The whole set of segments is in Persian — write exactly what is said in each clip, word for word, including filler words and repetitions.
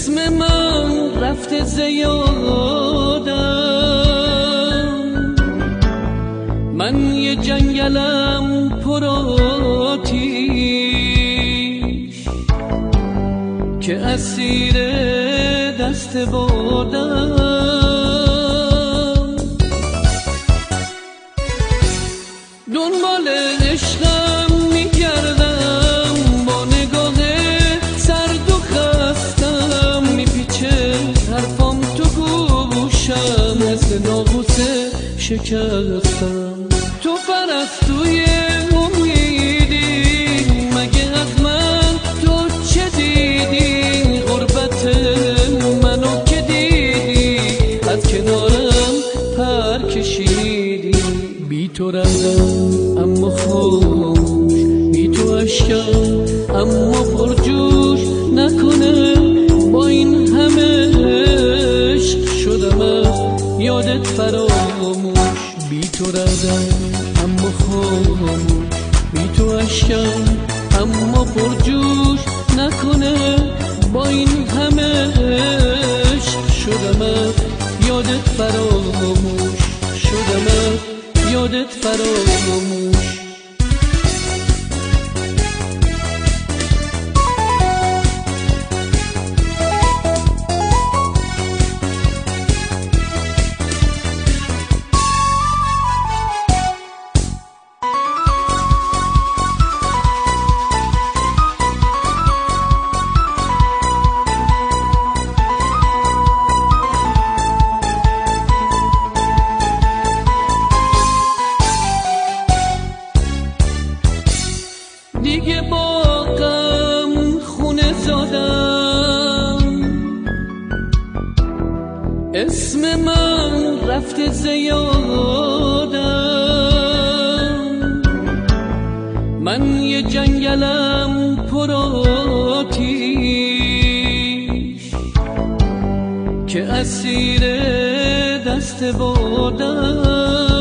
اسم من رفته زیادم، من یه جنگلم پر آتیش که اسیر دست بادم. دنبال عشقم میگردم با نگاه سرد و خستم، میپیچه حرفام تو گوشم مثل ناقوس شکستم. تو پرستوی امیدی، مگه از من تو چه دیدی؟ غربت منو که دیدی، از کنارم پر کشیدی. بی تو رفتم اما خاموش، بی تو عشقم اما پرجوش. نکنه با این همه عشق شدم از یادت فراموش. بی تو رفتم اما خاموش، بی تو عشقم اما پرجوش. نکنه با این همه عشق شدم از یادت فراموش، شدم از یادت فراموش. دیگه با غم خونه زادم، اسم من رفته زیادم، من یه جنگلم پر آتیش که اسیر دست بادم.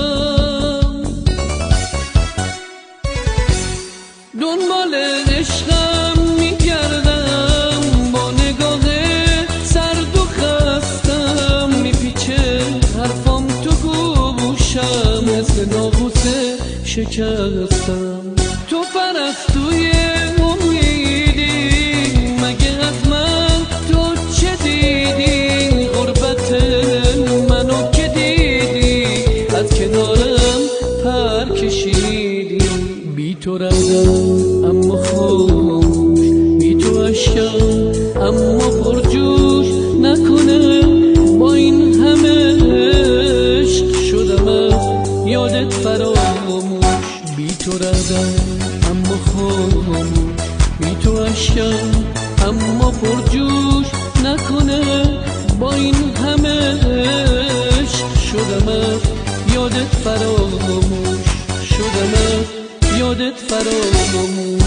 دنبال عشقم میگردم با نگاه سرد و خستم، میپیچه حرفام تو گوشم مثل ناقوس شکستم. تو پرستوی امیدی، مگه از من تو چه دیدی؟ غربت منو که دیدی، از کنارم پر کشیدی. بی تو رفتم اما خاموش، بی تو عشقم اما پرجوش. نکنه با این همه عشق شدم از یادت فراموش. بی تو رفتم اما خاموش، بی تو عشقم اما پرجوش. نکنه با این همه عشق شدم از یادت فراموش، شدم از یادت فراموش.